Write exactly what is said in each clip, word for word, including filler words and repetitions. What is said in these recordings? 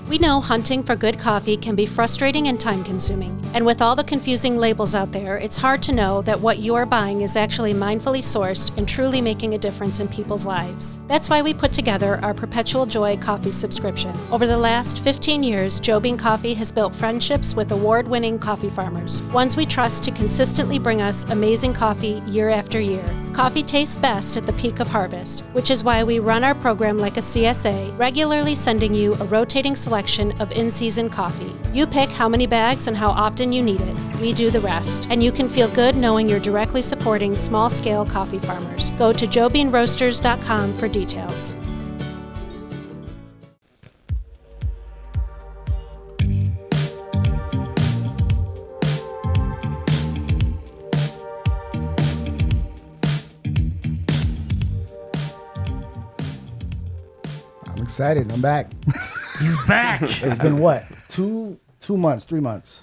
We know hunting for good coffee can be frustrating and time-consuming. And with all the confusing labels out there, it's hard to know that what you are buying is actually mindfully sourced and truly making a difference in people's lives. That's why we put together our Perpetual Joy coffee subscription. Over the last fifteen years, Joe Bean Coffee has built friendships with award-winning coffee farmers, ones we trust to consistently bring us amazing coffee year after year. Coffee tastes best at the peak of harvest, which is why we run our program like a C S A, regularly sending you a rotating selection of in-season coffee. You pick how many bags and how often you need it. We do the rest. And you can feel good knowing you're directly supporting small-scale coffee farmers. Go to joe bean roasters dot com for details. I'm excited. I'm back. He's back. It's been what? Two two months, three months.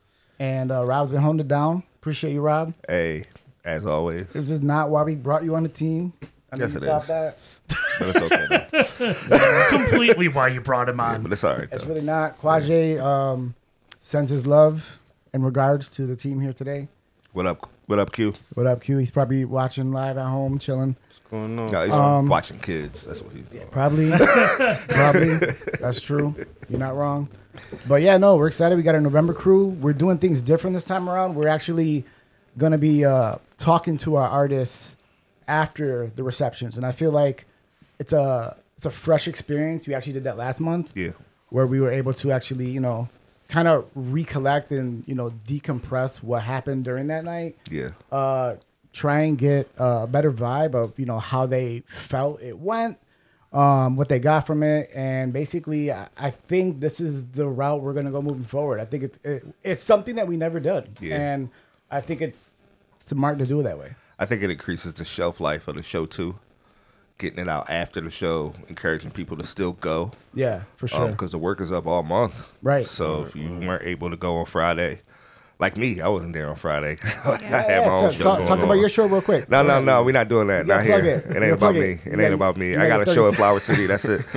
And uh, Rob's been holding it down. Appreciate you, Rob. Hey, as always. This is not why we brought you on the team. I know Yes, you it thought is. that. But it's okay. though. That's completely why you brought him Yeah, on. but it's all right. It's Though. really not. Quaje um, sends his love and regards to the team here today. What up? What up, Q? What up, Q? He's probably watching live at home, chilling. Going on? No, he's Um, watching kids. That's what he's doing. Probably. Probably. That's true. You're not wrong. But yeah, no, we're excited. We got our November crew. We're doing things different this time around. We're actually going to be uh, talking to our artists after the receptions. And I feel like it's a it's a fresh experience. We actually did that last month. Yeah. Where we were able to actually, you know, kind of recollect and, you know, decompress what happened during that night. Yeah. Uh, try and get a better vibe of, you know, how they felt it went, um, what they got from it. And basically, I, I think this is the route we're going to go moving forward. I think it's it, it's something that we never did. Yeah. And I think it's smart to do it that way. I think it increases the shelf life of the show, too. Getting it out after the show, encouraging people to still go. Yeah, for sure. Because the work is up all month. Right. So if you weren't able to go on Friday, like me, I wasn't there on Friday. I Yeah, had my own talk, show talk, going talk on. about your show real quick. No, Go no, ahead. no. We're not doing that. You gotta Not here. plug it. It You ain't gotta about plug me. it. It You ain't gotta- about me. you I got gotta a show thirty at Flower City. That's it.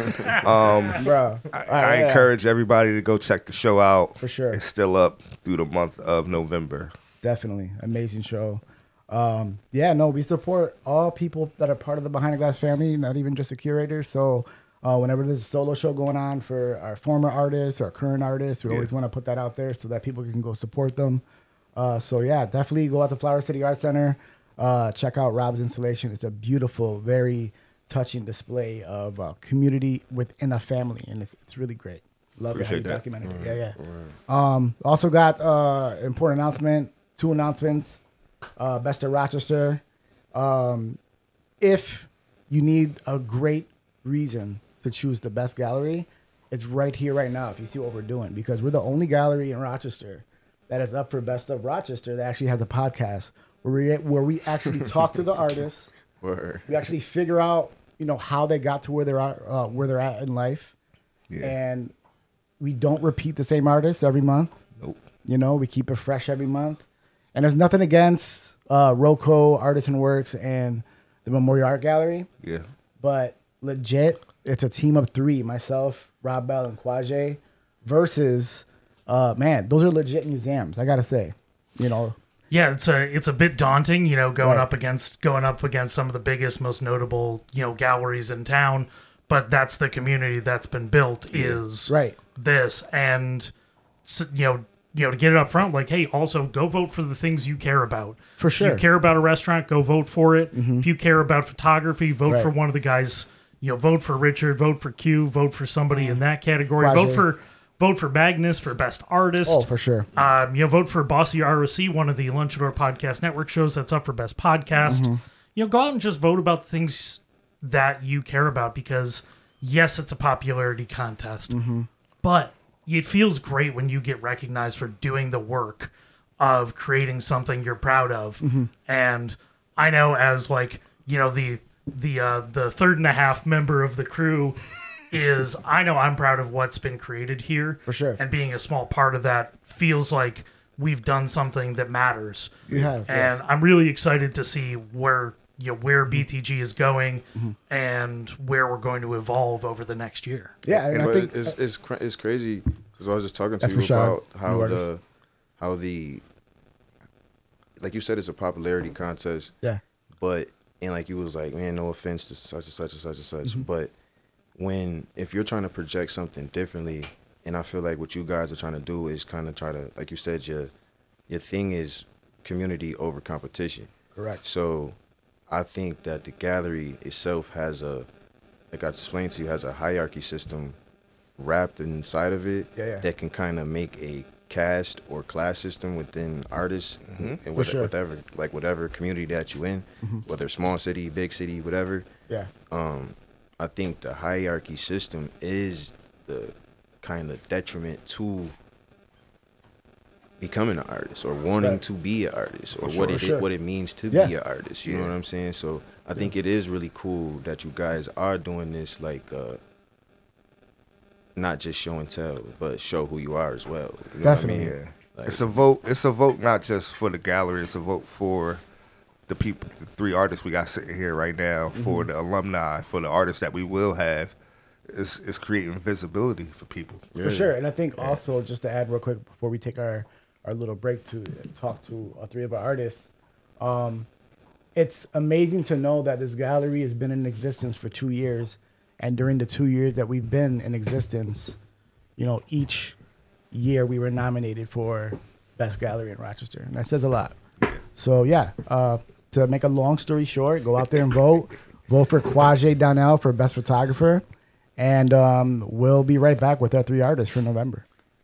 Um, Bro. I, All right, I yeah. encourage everybody to go check the show out. For sure. It's still up through the month of November. Definitely. Amazing show. Um, yeah, no, we support all people that are part of the Behind the Glass family, not even just the curators. So uh, whenever there's a solo show going on for our former artists or current artists, we Yeah. always want to put that out there so that people can go support them. Uh, so yeah, definitely go out to Flower City Art Center. Uh, check out Rob's installation. It's a beautiful, very touching display of uh, community within a family, and it's it's really great. Love it how you Appreciate that. documented it. Yeah, yeah. Um, also got uh, important announcement, two announcements. Uh, Best of Rochester. Um, if you need a great reason to choose the best gallery, it's right here, right now, if you see what we're doing, because we're the only gallery in Rochester that is up for Best of Rochester that actually has a podcast where we, where we actually talk to the artists. Word. We actually figure out, you know, how they got to where they're at, uh, where they're at in life. Yeah. And we don't repeat the same artists every month. Nope. You know, we keep it fresh every month. And there's nothing against uh, Roco, Artisan Works, and the Memorial Art Gallery. Yeah. But legit, it's a team of three, myself, Rob Bell, and Quaje, versus, uh, man, those are legit museums, I got to say. You know, Yeah, it's a it's a bit daunting, you know, going Right. up against going up against some of the biggest, most notable, you know, galleries in town. But that's the community that's been built is Right. this, and so, you know, you know, to get it up front, like, hey, also go vote for the things you care about. For If sure. you care about a restaurant, go vote for it. If you care about photography, vote Right. for one of the guys. You know, vote for Richard, vote for Q, vote for somebody in that category. Quaje. Vote for vote for Magnus for best artist. Oh, for sure. Um, you know, vote for Bossy R O C, one of the Lunchador Podcast Network shows that's up for best podcast. Mm-hmm. You know, go out and just vote about the things that you care about, because yes, it's a popularity contest, Mm-hmm. but it feels great when you get recognized for doing the work of creating something you're proud of. Mm-hmm. And I know, as like, you know, the the uh, the third and a half member of the crew is, I know I'm proud of what's been created here. For sure. And being a small part of that feels like we've done something that matters. You have, And yes. I'm really excited to see where you know, where B T G is going and where we're going to evolve over the next year. Yeah, and, And I but think it's it's cra- it's crazy because I was just talking to That's you Rashad, about how new the how the like you said it's a popularity contest, yeah, but and like you was like, man, no offense to such and such and such and such, Mm-hmm. but when if you're trying to project something differently, and I feel like what you guys are trying to do is kind of try to, like you said, your your thing is community over competition. correct. So I think that the gallery itself has a, like I explained to you, has a hierarchy system wrapped inside of it Yeah, yeah. that can kind of make a caste or class system within artists and For what- sure. whatever, like whatever community that you in, whether small city, big city, whatever. Yeah, Um, I think the hierarchy system is the kind of detriment to becoming an artist or wanting Right. to be an artist or For what sure, it sure. what it means to Yeah. be an artist. You know Yeah. what I'm saying? So I think it is really cool that you guys are doing this, like uh, not just show and tell, but show who you are as well. You know Definitely. What I mean? Yeah. Like- It's a vote. It's a vote not just for the gallery. It's a vote for the people, the three artists we got sitting here right now, for Mm-hmm. the alumni, for the artists that we will have. It's, it's creating visibility for people. for sure. And I think also just to add real quick before we take our our little break to talk to all three of our artists, um, it's amazing to know that this gallery has been in existence for two years, and during the two years that we've been in existence, you know, each year we were nominated for best gallery in Rochester, and that says a lot. So yeah, uh, to make a long story short, go out there and vote. Vote for Kwame Donnell for best photographer, and um, we'll be right back with our three artists for November.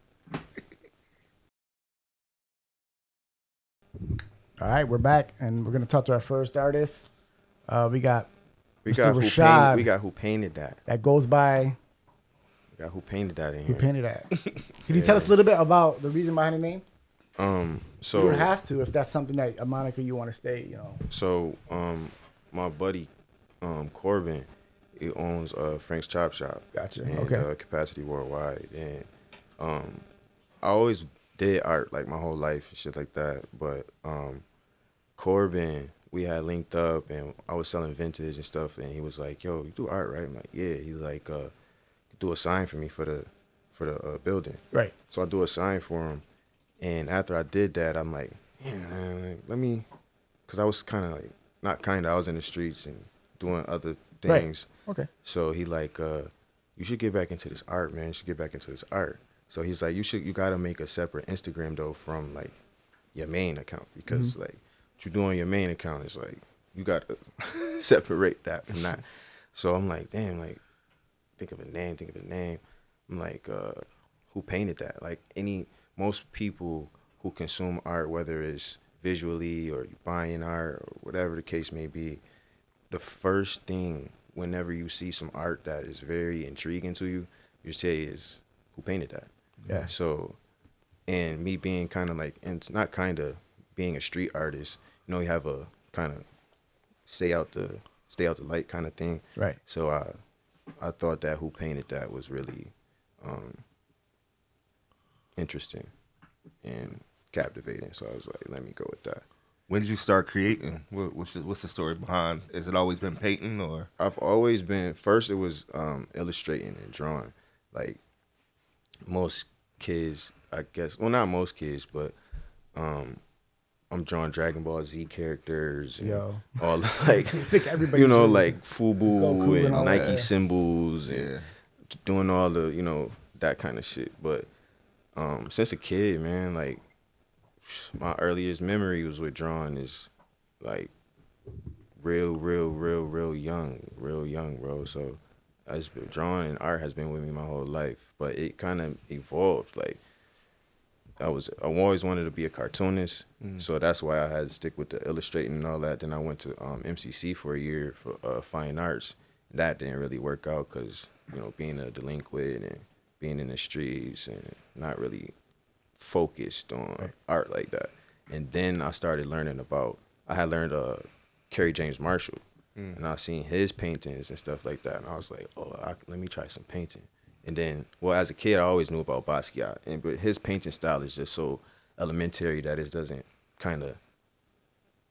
All right, we're back, and we're gonna talk to our first artist. Uh, we got we Mister got who Rashad. painted, we got who painted that. that goes by. We got who painted that in Who here. painted that? Can you tell us a little bit about the reason behind the name? Um, so You don't have to if that's something that a moniker you want to stay. You know. So, um, my buddy, um, Corbin, he owns uh, Frank's Chop Shop. Gotcha. And, Okay. Uh, Capacity Worldwide, and um, I always did art like my whole life and shit like that. But um, Corbin, we had linked up, and I was selling vintage and stuff, and he was like, "Yo, you do art, right?" I'm like, "Yeah." He's like, uh, "Do a sign for me for the for the uh, building." Right. So I do a sign for him, and after I did that, I'm like, "Yeah, man, like, let me," because I was kind of like, not kind of, I was in the streets and doing other Right. things. Okay. So he like, uh, "You should get back into this art, man. You should get back into this art." So he's like, "You should, you gotta make a separate Instagram though from like your main account because Mm-hmm. like what you do on your main account is like you gotta separate that from that." So I'm like, damn, like think of a name, think of a name. I'm like, uh, who painted that? Like any most people who consume art, whether it's visually or you buying art or whatever the case may be, the first thing whenever you see some art that is very intriguing to you, you say is who painted that. Yeah. So, and me being kind of like, and it's not kind of being a street artist, you know, you have a kind of stay out the stay out the light kind of thing. Right. So I, I thought that who painted that was really, um, interesting, and captivating. So I was like, let me go with that. When did you start creating? What, what's, the, what's the story behind? Has it always been painting or? I've always been, first it was um, illustrating and drawing. Like most kids, I guess, well, not most kids, but um, I'm drawing Dragon Ball Z characters and Yo. all like, think everybody you know, drew like FUBU Goku and, and all Nike that. symbols and Yeah. doing all the, you know, that kind of shit. But um, since a kid, man, like my earliest memory was with drawing is like real, real, real, real young, real young, bro. So I just been drawing and art has been with me my whole life, but it kind of evolved. Like I was, I always wanted to be a cartoonist, so that's why I had to stick with the illustrating and all that. Then I went to um, M C C for a year for uh, fine arts. That didn't really work out because you know being a delinquent and being in the streets and not really focused on Right. art like that. And then I started learning about. I had learned uh, Kerry James Marshall, and I seen his paintings and stuff like that, and I was like, oh, I, let me try some painting. And then, well, as a kid, I always knew about Basquiat, and but his painting style is just so elementary that it doesn't kind of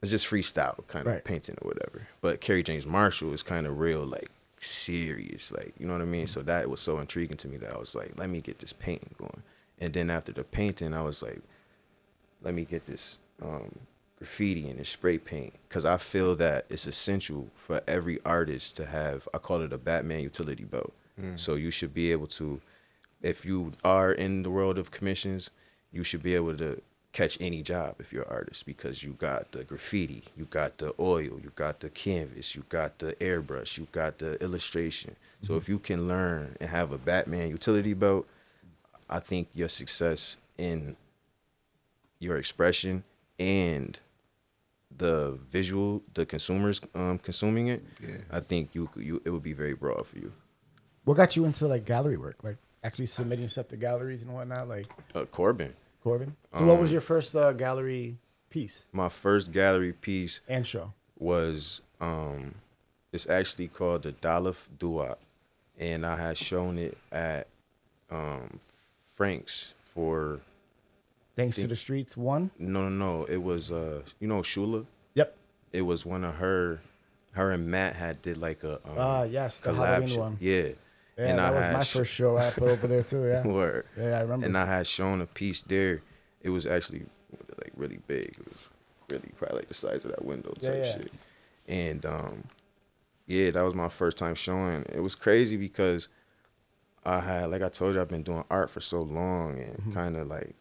it's just freestyle kind of Right. painting or whatever. But Kerry James Marshall is kind of real, like serious, like you know what I mean. So that was so intriguing to me that I was like, let me get this painting going. And then after the painting, I was like, let me get this um, graffiti and this spray paint, because I feel that it's essential for every artist to have, I call it a Batman utility belt. Mm. So you should be able to, if you are in the world of commissions, you should be able to catch any job if you're an artist, because you got the graffiti, you got the oil, you got the canvas, you got the airbrush, you got the illustration. Mm-hmm. So if you can learn and have a Batman utility belt, I think your success in your expression and the visual, the consumers um, consuming it, yeah. I think you you it would be very broad for you. What got you into like gallery work, like actually submitting stuff to galleries and whatnot, like uh, Corbin? Corbin. So, um, what was your first uh, gallery piece? My first gallery piece and show was um, it's actually called the Dalif Duat, and I had shown it at um, Frank's for. Thanks to the Streets one? No, no, no. It was uh, you know Shula. Yep. It was one of her, her and Matt had did like a um, ah yes, the collab Halloween show. one. Yeah. Yeah, and that I was had my sh- first show I put over there too. Yeah. Word. Yeah, I remember. And I had shown a piece there. It was actually like really big. It was really probably like the size of that window type yeah, yeah. shit. And um, yeah, that was my first time showing. It was crazy because I had, like I told you, I've been doing art for so long, and mm-hmm. kind of like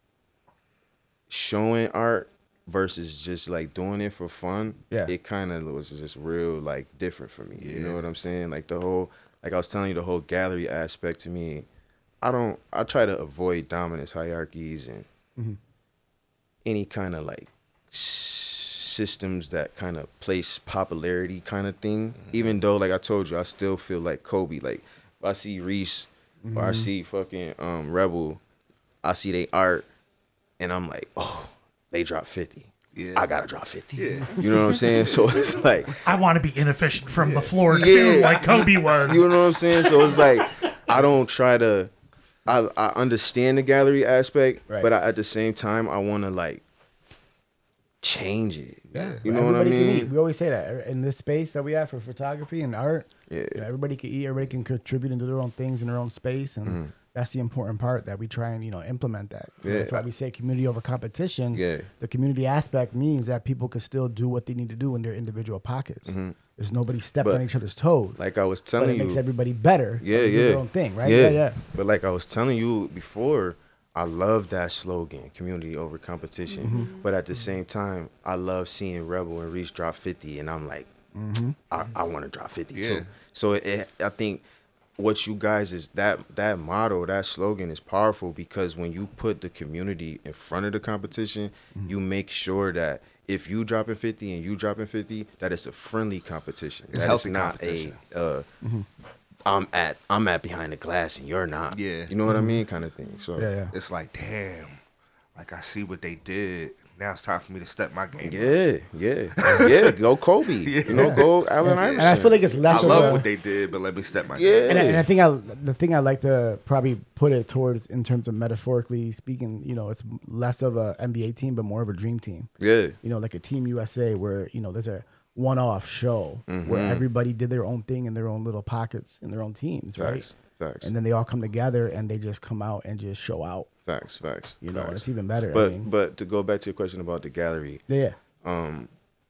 showing art versus just like doing it for fun. Yeah. It kind of was just real like different for me. Yeah. You know what I'm saying? Like the whole, like I was telling you, the whole gallery aspect to me, I don't, I try to avoid dominance hierarchies and mm-hmm. any kind of like systems that kind of place popularity kind of thing. Mm-hmm. Even though, like I told you, I still feel like Kobe. Like if I see Reese mm-hmm. or I see fucking um, Rebel, I see they art and I'm like, oh, they dropped fifty. Yeah. I gotta drop fifty. Yeah. You know what I'm saying? So it's like, I want to be inefficient from yeah. the floor too, yeah. like Kobe was. You know what I'm saying? So it's like, I don't try to. I I understand the gallery aspect, right. but I, at the same time, I want to like change it. Yeah, you know what I mean. We always say that in this space that we have for photography and art. Yeah, you know, everybody can eat. Everybody can contribute into their own things in their own space, and mm. that's the important part that we try and you know implement that. Yeah. That's why we say community over competition. Yeah, the community aspect means that people can still do what they need to do in their individual pockets. Mm-hmm. There's nobody stepping on each other's toes. Like I was telling but it you, makes everybody better. Yeah, do yeah, their own thing, right? Yeah. yeah, yeah. But like I was telling you before, I love that slogan, community over competition. Mm-hmm. But at the same time, I love seeing Rebel and Reese drop fifty, and I'm like, mm-hmm. I, I want to drop fifty yeah. too. So it, it, I think what you guys is that that motto, that slogan is powerful, because when you put the community in front of the competition, mm-hmm. you make sure that if you dropping fifty and you dropping fifty, that it's a friendly competition. It's that healthy it's not competition. a uh, mm-hmm. I'm at I'm at behind the glass and you're not. Yeah. You know what mm-hmm. I mean? Kind of thing. So yeah, yeah. It's like, damn, like I see what they did. Now it's time for me to step my game yeah, up. Yeah, yeah. Go Kobe. Yeah. You know, go Allen yeah. Iverson. And I feel like it's less I love of a, what they did, but let me step my yeah. game. And I, and I think I, the thing I like to probably put it towards, in terms of metaphorically speaking, you know, it's less of a N B A team, but more of a dream team. Yeah. You know, like a Team U S A where, you know, there's a one-off show mm-hmm. where everybody did their own thing in their own little pockets in their own teams, Facts. right? Facts. And then they all come together and they just come out and just show out. Facts, facts. You know, facts. it's even better. But I mean. but to go back to your question about the gallery, yeah, um,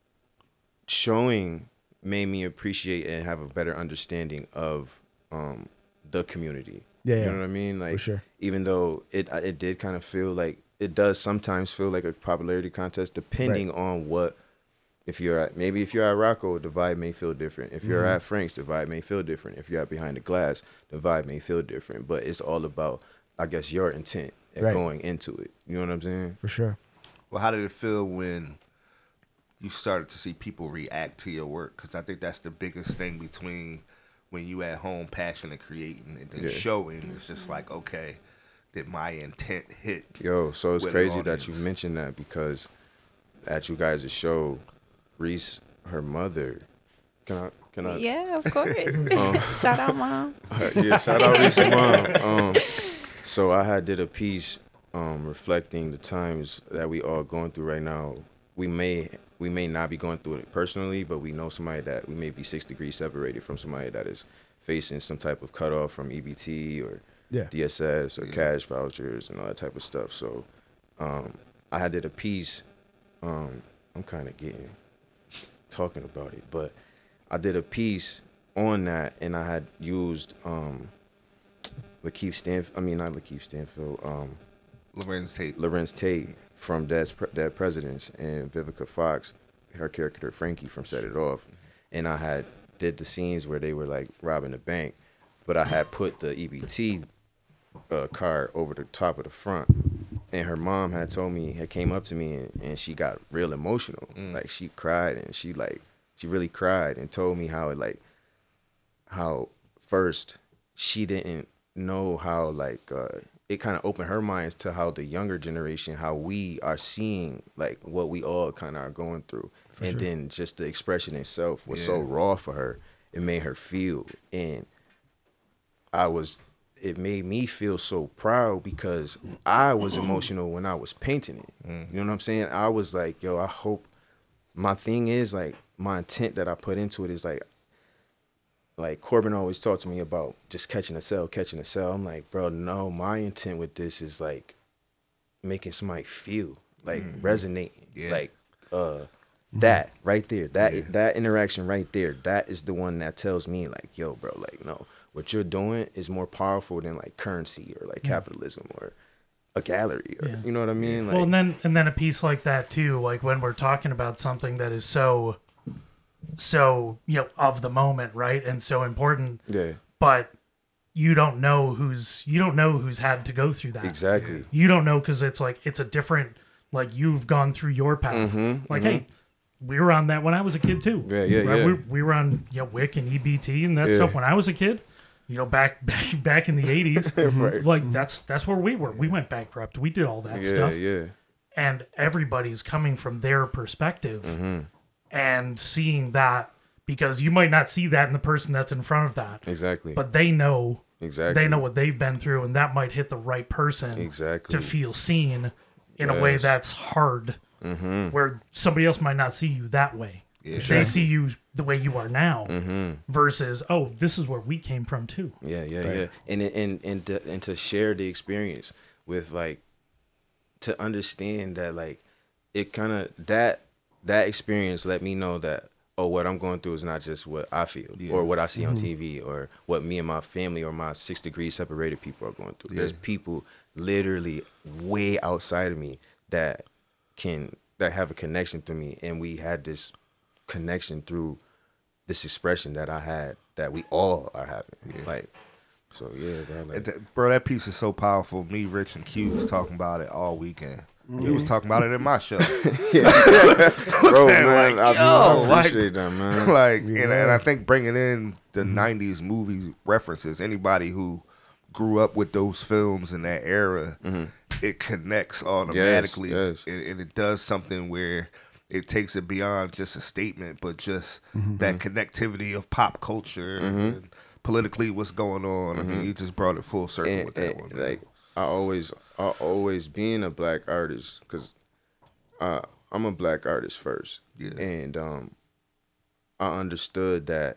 showing made me appreciate and have a better understanding of um the community. Yeah, you yeah. know what I mean. Like, for sure. Even though it it did kind of feel like it does sometimes feel like a popularity contest, depending right. on what. If you're at maybe if you're at Rocco, the vibe may feel different. If you're mm-hmm. at Frank's, the vibe may feel different. If you're at Behind the Glass, the vibe may feel different. But it's all about, I guess, your intent and right. going into it. You know what I'm saying? For sure. Well, how did it feel when you started to see people react to your work? Because I think that's the biggest thing between when you at home passionate creating and then yeah. showing. It's just like, okay, did my intent hit? Yo, so it's crazy that you audience? mentioned that, because at you guys' show, Reese, her mother, can I, can I? Yeah, of course. Um, shout out, mom. Uh, yeah, shout out Reese's mom. Um, so I had did a piece um, reflecting the times that we all going through right now. We may we may not be going through it personally, but we know somebody that we may be six degrees separated from somebody that is facing some type of cutoff from E B T or Yeah. D S S or cash vouchers and all that type of stuff. So um, I had did a piece. Um, I'm kind of getting talking about it, but I did a piece on that, and I had used um, Lakeith Stanfield. I mean, not Lakeith Stanfield. Um, Lorenz Tate. Lorenz Tate from Dead, Dead Presidents, and Vivica Fox, her character Frankie from Set It Off. And I had did the scenes where they were like robbing the bank, but I had put the E B T uh, card over the top of the front. And her mom had told me, had came up to me, and, and she got real emotional. Mm. Like she cried, and she like she really cried and told me how it like how first she didn't know how like uh, it kind of opened her minds to how the younger generation, how we are seeing like what we all kind of are going through. For and sure. Then just the expression itself was yeah. so raw for her. It made her feel, and I was, it made me feel so proud because I was emotional when I was painting it. Mm. You know what I'm saying? I was like, yo, I hope, my thing is like, my intent that I put into it is like, like Corbin always talked to me about just catching a cell, catching a cell. I'm like, bro, no, my intent with this is like making somebody feel, like mm. resonating, yeah. like uh, that right there, that yeah. that interaction right there, that is the one that tells me like, yo, bro, like, no, what you're doing is more powerful than like currency or like yeah. capitalism or a gallery or, yeah. you know what I mean? Like, well, and then and then a piece like that too, like when we're talking about something that is so. so you know of the moment, right, and so important, yeah, but you don't know who's you don't know who's had to go through that. Exactly. You don't know, because it's like it's a different, like you've gone through your path. Mm-hmm, like mm-hmm. hey, we were on that when I was a kid too. Yeah, yeah, right? yeah. We, we were on, you know, W I C and E B T and that yeah. stuff when I was a kid. You know, back back back in the eighties, right. like that's that's where we were. We went bankrupt. We did all that yeah, stuff. Yeah, and everybody's coming from their perspective. Mm-hmm. And seeing that, because you might not see that in the person that's in front of that. Exactly. But they know. Exactly. They know what they've been through, and that might hit the right person. Exactly. To feel seen in yes. a way that's hard, mm-hmm. where somebody else might not see you that way. Yeah. They see you the way you are now, mm-hmm. versus, oh, this is where we came from too. Yeah, yeah, right? yeah. And and and to, and to share the experience with, like, to understand that, like, it kind of that. That experience let me know that, oh, what I'm going through is not just what I feel yeah. or what I see mm-hmm. on T V or what me and my family or my six degrees separated people are going through. Yeah. There's people literally way outside of me that can, that have a connection to me. And we had this connection through this expression that I had, that we all are having. Yeah. Like, so yeah, bro, like, that, bro, that piece is so powerful. Me, Rich, and Q was talking about it all weekend. He was talking about it in my show. yeah. Bro, man, like, I, yo, I appreciate like, that, man. Like, yeah. and, and I think bringing in the mm-hmm. nineties movie references, anybody who grew up with those films in that era, mm-hmm. it connects automatically. Yes, yes. And, and it does something where it takes it beyond just a statement, but just mm-hmm. that connectivity of pop culture mm-hmm. and politically what's going on. Mm-hmm. I mean, you just brought it full circle and, with that and, one. Like, I always, I always being a black artist, because uh, I'm a black artist first, yeah. and um, I understood that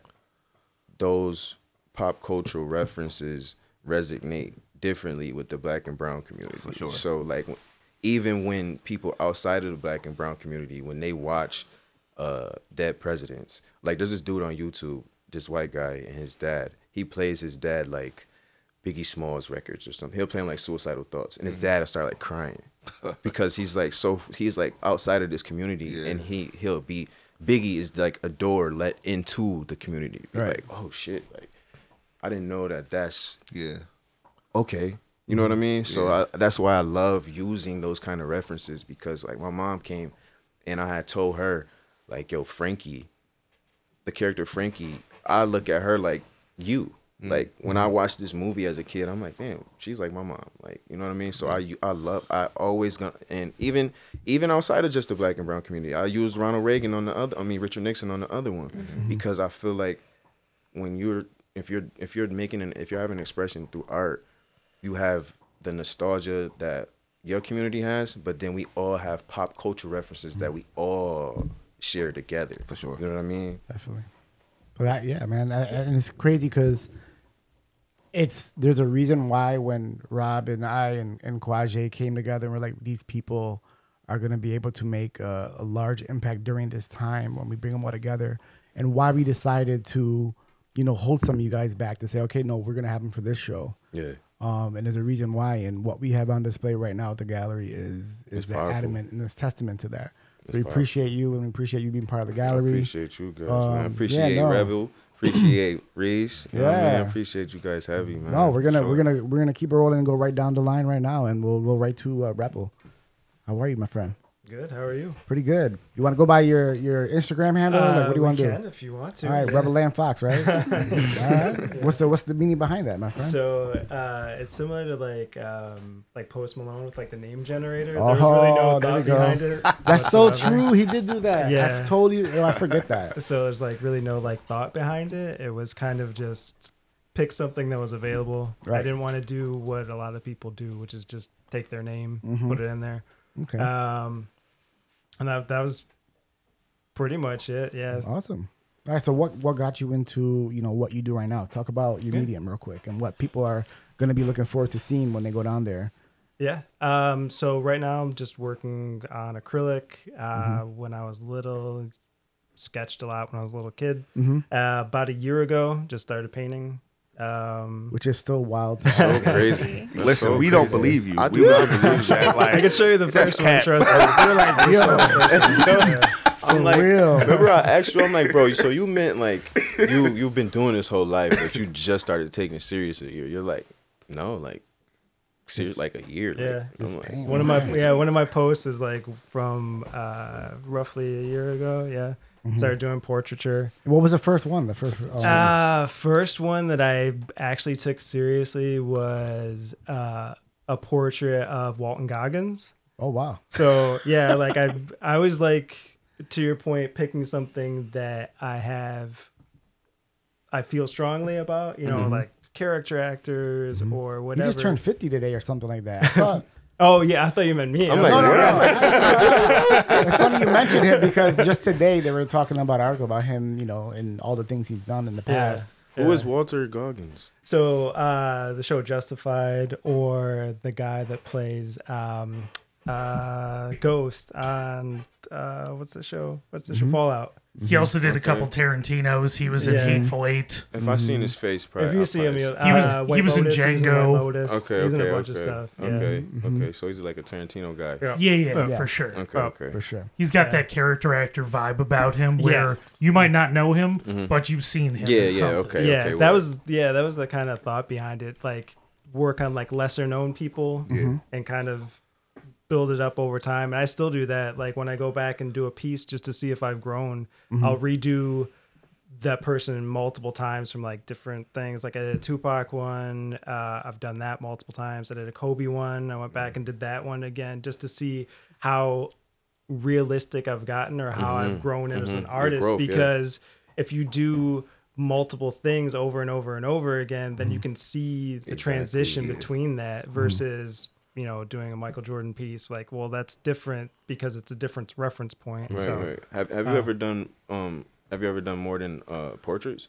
those pop cultural references resonate differently with the black and brown community. For sure. So, like, even when people outside of the black and brown community, when they watch uh, Dead Presidents, like, there's this dude on YouTube, this white guy, and his dad. He plays his dad like Biggie Smalls records or something. He'll play him like Suicidal Thoughts, and his dad will start like crying because he's like so he's like outside of this community, yeah. and he he'll be Biggie is like a door let into the community. Right. Like, oh shit, like I didn't know that. That's yeah, okay. You know what I mean? So yeah. I, that's why I love using those kind of references, because like my mom came, and I had told her like, yo, Frankie, the character Frankie, I look at her like you. Like, when I watched this movie as a kid, I'm like, damn, she's like my mom. Like, you know what I mean? So I, I love, I always gonna, and even, even outside of just the black and brown community, I used Ronald Reagan on the other, I mean, Richard Nixon on the other one, mm-hmm. because I feel like when you're, if you're, if you're making an, if you're having an expression through art, you have the nostalgia that your community has, but then we all have pop culture references that we all share together. For sure. You know what I mean? Definitely. But that, yeah, man, I- and it's crazy because it's there's a reason why when Rob and I and, and Kwaje came together and we're like, these people are going to be able to make a, a large impact during this time when we bring them all together, and why we decided to, you know, hold some of you guys back to say, okay, no, we're going to have them for this show. Yeah. Um, and there's a reason why, and what we have on display right now at the gallery is is It's the powerful. adamant and it's testament to that. It's So we powerful. appreciate you, and we appreciate you being part of the I gallery. appreciate you guys, Um, man. yeah, Appreciate no. Rebel. Appreciate Reese. You know what I mean? Yeah. I appreciate you guys heavy, man. No, we're gonna Sure. we're gonna we're gonna keep it rolling and go right down the line right now, and we'll we'll right to uh, Rebel. How are you, my friend? Good. How are you? Pretty good. You want to go by your your Instagram handle? Uh, like, what do you we want to do? can if you want to. All right, yeah. Rebel Land Fox, right? All right. What's the what's the meaning behind that, my friend? So uh, it's similar to like um, like Post Malone with like the name generator. Oh, There's really no there thought you go. behind it. That's so whatsoever. true. He did do that. Yeah. I told you. Oh, I forget that. So there's like really no like thought behind it. It was kind of just pick something that was available. Right. I didn't want to do what a lot of people do, which is just take their name, Mhm. put it in there. Okay. Um, and that that was pretty much it. Yeah. Awesome. All right. So what what got you into, you know, what you do right now? Talk about your Yeah. medium real quick and what people are going to be looking forward to seeing when they go down there. Yeah. Um, so right now I'm just working on acrylic. Uh, Mm-hmm. When I was little, sketched a lot when I was a little kid. Mm-hmm. Uh, about a year ago, just started painting. Um, Which is still wild. To So crazy. That's Listen, so we don't crazy. believe you. I we do will not believe that. I can show you the That's first one. cats. Trust me. We're like, yo, I'm like, real. remember I asked you, I'm like, bro, so you meant like you you've been doing this whole life, but you just started taking it serious a year. You're like, no, like serious like a year. Yeah. Like, I'm like, pain. One of my yeah, one of my posts is like from uh, roughly a year ago. Yeah, Mm-hmm. started doing portraiture. What was the first one? The first. Oh, Uh, first one that I actually took seriously was uh, a portrait of Walton Goggins. oh wow. So yeah, like I I always like, to your point, picking something that I have I feel strongly about. You know, Mhm. like character actors Mhm. or You whatever. just turned fifty today or something like that. I saw, Oh yeah, I thought you meant me. I'm I was like, no, no, what? no. It's funny you mentioned him because just today they were talking about an article about him, you know, and all the things he's done in the Yeah. past. Who is Walter Goggins? So uh, the show Justified, or the guy that plays um, uh, Ghost on uh, what's the show? What's the show? Mhm. Fallout. He also did a Okay. couple Tarantinos. He was in Yeah. Hateful Eight. If I seen his face, probably if you I'll see him, probably- you'll- He was- uh, he White was in Lotus, he was Django. White Lotus. Okay, He's okay, in a bunch okay, of stuff. Yeah. okay, Mhm. okay. So he's like a Tarantino guy. Yeah. Yeah, yeah, Yeah. for sure. Okay, Oh, okay. For sure. He's got Yeah. that character actor vibe about him where Yeah. you might not know him, Mhm. but you've seen him. Yeah, in yeah, something. okay. yeah, that well. was yeah, that was the kind of thought behind it. Like work on like lesser known people Mhm. and kind of build it up over time. And I still do that. Like when I go back and do a piece just to see if I've grown, Mhm. I'll redo that person multiple times from like different things. Like I did a Tupac one. Uh, I've done that multiple times. I did a Kobe one. I went back and did that one again just to see how realistic I've gotten or how Mhm. I've grown as Mhm. an Your artist. growth, yeah. Because if you do multiple things over and over and over again, then you can see the Exactly, transition yeah. between that versus, you know, doing a Michael Jordan piece. Like, well, that's different because it's a different reference point. Right, so, right. Have Have you uh, ever done um Have you ever done more than uh portraits?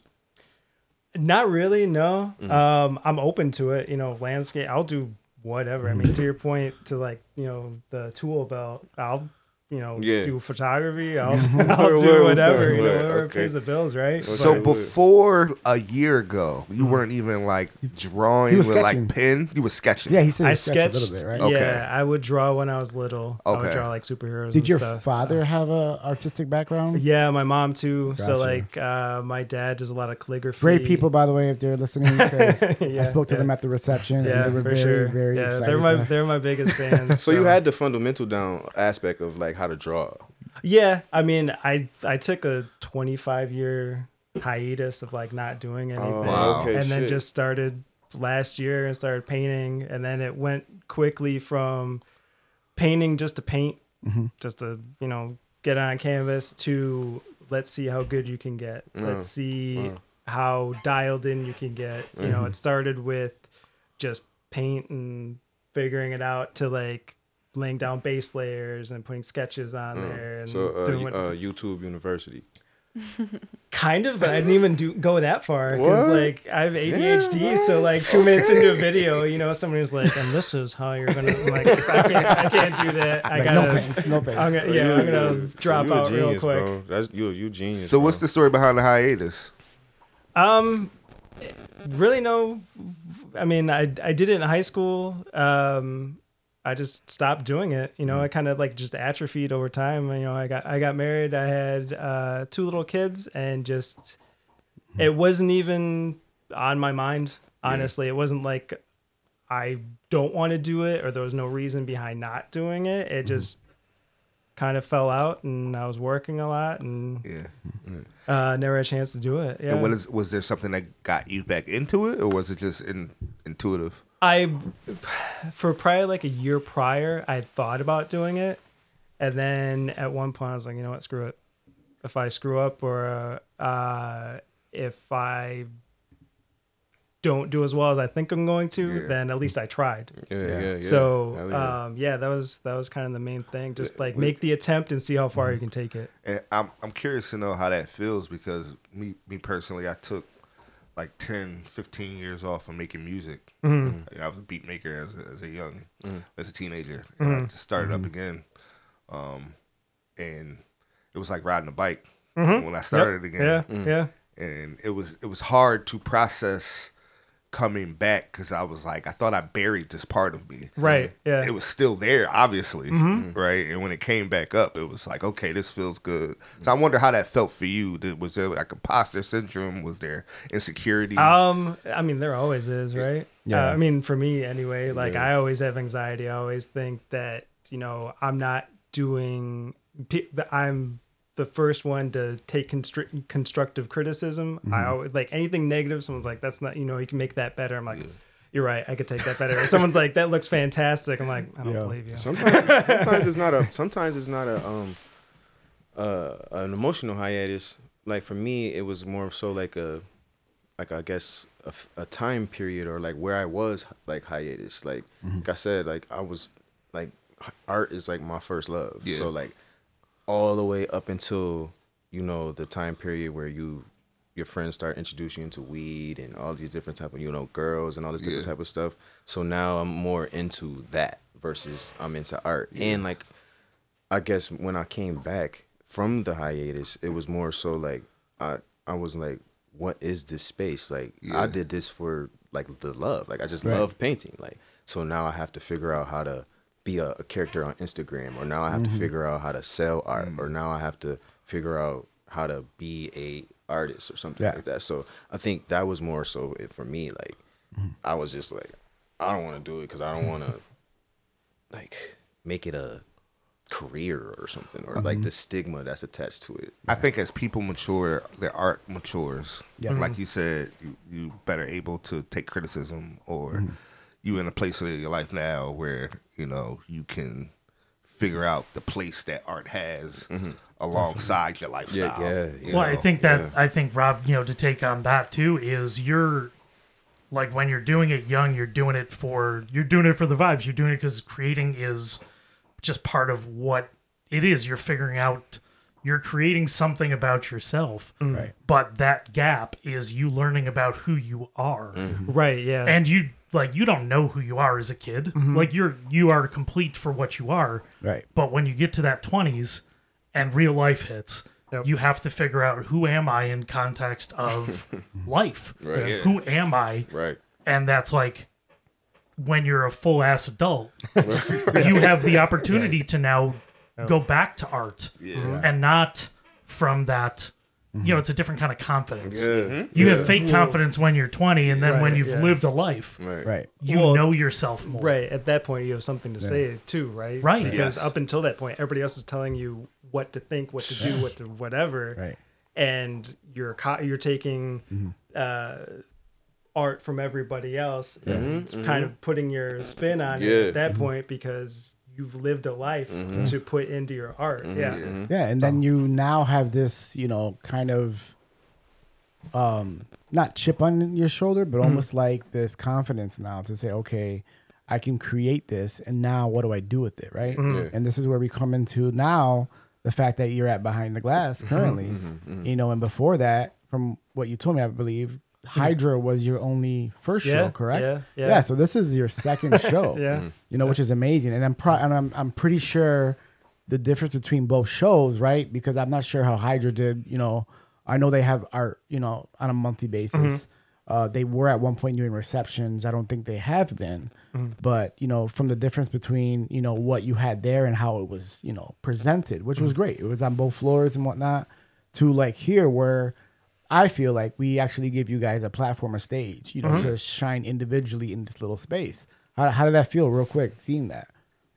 Not really, no. Mhm. Um, I'm open to it. You know, landscape. I'll do whatever. I mean, to your point, to like, you know, the tool belt. I'll, you know, Yeah. do photography. I'll, Word, I'll word, do whatever. word, You know, word, whatever okay. pays the bills, right? So Okay. before a year ago, you weren't even like drawing He was with sketching. like pen. You were sketching. Yeah, he said I he sketched, sketched. a little bit, right? Okay. Yeah, I would draw when I was little. I would Okay. draw like superheroes. Did and your stuff. father have a artistic background? Yeah, my mom too. So Gotcha. like, uh, my dad does a lot of calligraphy. Great people, by the way, if they're listening. 'Cause I Yeah, spoke to yeah. them at the reception, Yeah, and they were for very, sure. very yeah, excited. they're my to- they're my biggest fans. So you had the fundamental down aspect of like how to draw. Yeah, I mean, I I took a twenty-five year hiatus of like not doing anything, Oh, Wow. okay, and then shit. just started last year and started painting, and then it went quickly from painting just to paint, Mhm. just to you know get on canvas to let's see how good you can get, Wow. let's see Wow. how dialed in you can get. You know, Mhm. it started with just paint and figuring it out to like laying down base layers and putting sketches on Mm. there and So uh, doing you- what uh, YouTube University. kind of, but I didn't even do go that far because What? like I have A D H D. So like two minutes into a video, you know, somebody was like, "And this is how you're gonna." I'm like, I can't, I can't do that. I Like, gotta. no thanks, no thanks. I'm gonna, yeah, I'm gonna drop you a out real genius, quick. Bro. That's you. You genius. So what's bro. the story behind the hiatus? Um, really no. I mean, I I did it in high school. Um, I just stopped doing it. You know, I kind of like just atrophied over time. You know, I got I got married. I had uh, two little kids, and just it wasn't even on my mind. Honestly, it wasn't like I don't want to do it or there was no reason behind not doing it. It just kind of fell out, and I was working a lot, and Yeah. uh, never had a chance to do it. Yeah. And what is was there something that got you back into it, or was it just in, intuitive? I, for probably like a year prior, I thought about doing it, and then at one point I was like, you know what, screw it. If I screw up or uh, if I don't do as well as I think I'm going to, Yeah. then at least I tried. Yeah, yeah, yeah. So Hell yeah. um, yeah, that was that was kind of the main thing. Just like make the attempt and see how far you can take it. And I'm I'm curious to know how that feels because me me personally, I took like ten, fifteen years off of making music. Mm-hmm. I was a beat maker as a, as a young, as a teenager. And I just started up again. Um, and it was like riding a bike when I started Yep. again. Yeah, yeah. And it was it was hard to process coming back because I was like, I thought I buried this part of me. Right. Yeah. It was still there, obviously, Mm-hmm. right? And when it came back up, it was like, okay, this feels good. So I wonder how that felt for you. Did, was there like imposter syndrome? Was there insecurity? Um, I mean, there always is, right? Yeah. Uh, I mean, for me anyway, like I always have anxiety. I always think that, you know, I'm not doing, pe- that I'm the first one to take constr- constructive criticism. I always, like anything negative, someone's like, that's not, you know, you can make that better. I'm like, you're right. I could take that better. Or someone's like, that looks fantastic. I'm like, I don't Yeah. believe you. Sometimes, sometimes it's not a. Sometimes it's not a. Um, uh, an emotional hiatus. Like for me, it was more so like a, like I guess a, f- a time period or like where I was like hiatus. Like, like I said, like I was, like h- art is like my first love. Yeah. So like, all the way up until you know the time period where you your friends start introducing you into weed and all these different type of, you know, girls and all this different Yeah. type of stuff. So now I'm more into that versus I'm into art. And like, I guess when I came back from the hiatus, it was more so like, I, I was like, what is this space? Like Yeah. I did this for like the love. Like I just Right. love painting. Like, so now I have to figure out how to be a, a character on Instagram, or now I have to figure out how to sell art, or now I have to figure out how to be a artist or something Yeah. like that. So I think that was more so it for me. Like I was just like, I don't want to do it because I don't want to like make it a career or something, or like the stigma that's attached to it. I think as people mature, their art matures. Yeah. Like you said, you, you better able to take criticism, or you in a place in your life now where, you know, you can figure out the place that art has alongside your lifestyle. yeah, you Well, I know? think that I think Rob, you know, to take on that too is you're like when you're doing it young, you're doing it for you're doing it for the vibes. You're doing it because creating is just part of what it is. You're figuring out, you're creating something about yourself. Right. But that gap is you learning about who you are, Right. Yeah. and you like you don't know who you are as a kid. Like you're you are complete for what you are. Right. But when you get to that twenties and real life hits, Yep. you have to figure out who am I in context of life? Right. Yeah. Who am I? Right. And that's like when you're a full ass adult, you have the opportunity to now go back to art and not from that. You know, it's a different kind of confidence. Yeah. You have fake confidence when you're twenty, and then when Right, you've yeah. lived a life, Right. Right. you Well, know yourself more. Right. At that point, you have something to say too, right? Right. Because Yes. up until that point, everybody else is telling you what to think, what to do, what to whatever. Right. And you're co- you're taking uh, art from everybody else, and it's kind of putting your spin on it Yeah. at that point because you've lived a life to put into your art. Yeah. Yeah, and then you now have this, you know, kind of, um, not chip on your shoulder, but almost like this confidence now to say, okay, I can create this, and now what do I do with it, right? Yeah. And this is where we come into now the fact that you're at Behind the Glass currently, you know, and before that, from what you told me, I believe Hydra was your only first Yeah, show, correct? yeah, yeah. Yeah. So this is your second show. Yeah. You know, which is amazing, and I'm pro- and I'm I'm pretty sure the difference between both shows, right? Because I'm not sure how Hydra did. You know, I know they have art, you know, on a monthly basis. Mm-hmm. Uh, they were at one point doing receptions. I don't think they have been, Mm-hmm. but you know, from the difference between you know what you had there and how it was, you know, presented, which was Mm-hmm. great. It was on both floors and whatnot. To like here, where I feel like we actually give you guys a platform, a stage, you know, Mm-hmm. to shine individually in this little space. How, how did that feel, real quick, seeing that?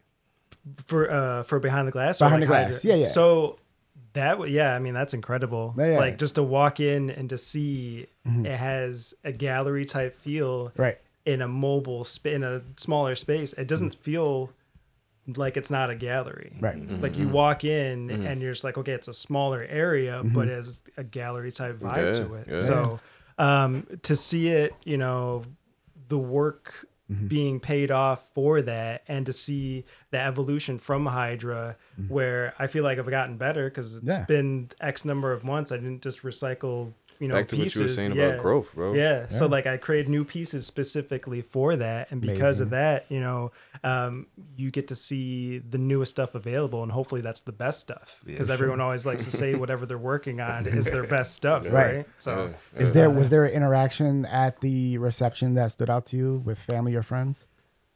For uh for Behind the Glass. or Behind like the Glass, Hydra? yeah, yeah. So that w- yeah, I mean that's incredible. Yeah, yeah. Like just to walk in and to see it has a gallery type feel, Right. in a mobile sp- in a smaller space. It doesn't feel like it's not a gallery. Right. Like you walk in and you're just like, okay, it's a smaller area, but it has a gallery type vibe Yeah, to it. yeah. So um, to see it, you know, the work being paid off for that, and to see the evolution from Hydra, where I feel like I've gotten better because it's Yeah. been X number of months. I didn't just recycle, you know, Back to what pieces. you were saying yeah. about growth, bro. Yeah. So like I created new pieces specifically for that. And because of that, you know, um, you get to see the newest stuff available, and hopefully that's the best stuff. Because everyone always likes to say whatever they're working on is their best stuff. Right. Right. So Is there was there an interaction at the reception that stood out to you with family or friends?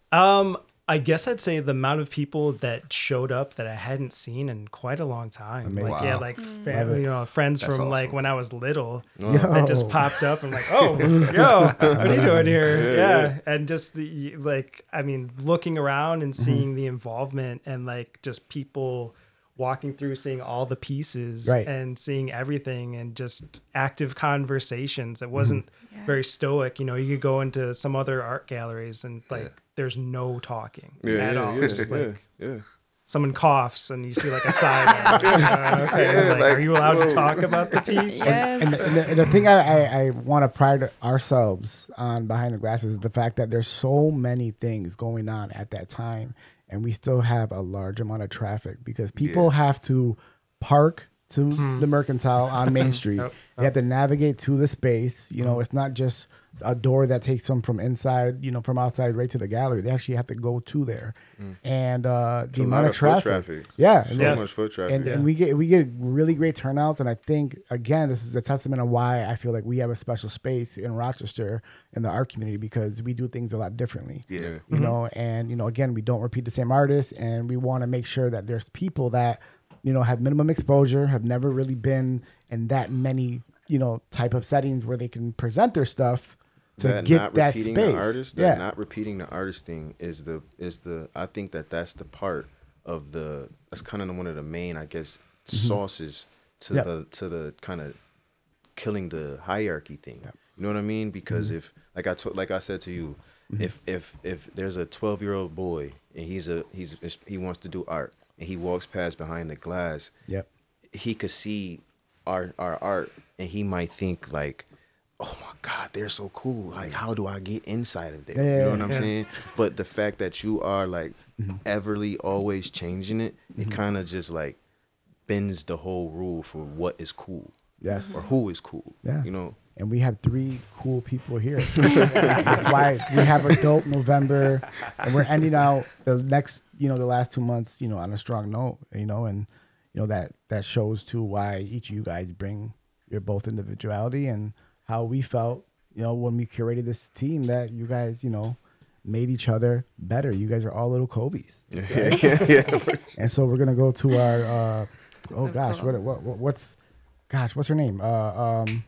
um I guess I'd say the amount of people that showed up that I hadn't seen in quite a long time. Amazing. Like yeah, Wow. like family, you know, friends That's from like awesome. when I was little Yo. that just popped up and like, oh, yo, what are you doing here? Yeah, and just the, like, I mean, looking around and seeing the involvement and like just people walking through, seeing all the pieces Right. and seeing everything, and just active conversations. It wasn't very stoic. You know, you could go into some other art galleries and like there's no talking Yeah, at yeah, all. yeah, Just yeah, like yeah. someone coughs and you see like a side. uh, okay, like, like, are you allowed whoa. to talk about the piece? Yes. And the, and the, and the thing I, I, I want to pride ourselves on Behind the Glass is the fact that there's so many things going on at that time, and we still have a large amount of traffic because people have to park to the Mercantile on Main Street. Yep. They have to navigate to the space. You know, it's not just a door that takes them from inside, you know, from outside right to the gallery. They actually have to go to there, and uh, the a amount lot of of foot traffic. traffic. Yeah, So and Yeah. much foot traffic. and, and we get we get really great turnouts, and I think again this is a testament of why I feel like we have a special space in Rochester in the art community, because we do things a lot differently. Yeah. You know, and you know, again, we don't repeat the same artists, and we want to make sure that there's people that you know have minimum exposure, have never really been in that many you know type of settings where they can present their stuff to that get not that repeating space. the artist, that yeah, not repeating the artist thing is the is the I think that that's the part of the that's kind of one of the main I guess sauces to Yep. the to the kind of killing the hierarchy thing. You know what I mean? Because if like I to, like I said to you, if if if there's a twelve year old boy and he's a he's he wants to do art and he walks past Behind the Glass, yep, he could see our our art and he might think like, oh my God, they're so cool. Like, how do I get inside of there? Yeah, you know what I'm yeah. saying? But the fact that you are like everly always changing it, it kind of just like bends the whole rule for what is cool yes. or who is cool. Yeah. You know? And we have three cool people here. That's why we have a dope November, and we're ending out the next, you know, the last two months, you know, on a strong note, you know, and you know that that shows too why each of you guys bring your both individuality and how we felt, you know, when we curated this team that you guys, you know, made each other better. You guys are all little Kobe's, Yeah, yeah, yeah. and so we're gonna go to our, uh, oh gosh, what, what what's, gosh, what's her name? Uh, um.